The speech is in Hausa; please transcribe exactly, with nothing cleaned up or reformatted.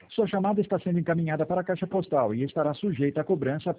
Sua chamada está sendo encaminhada para a caixa postal e estará sujeita a cobrança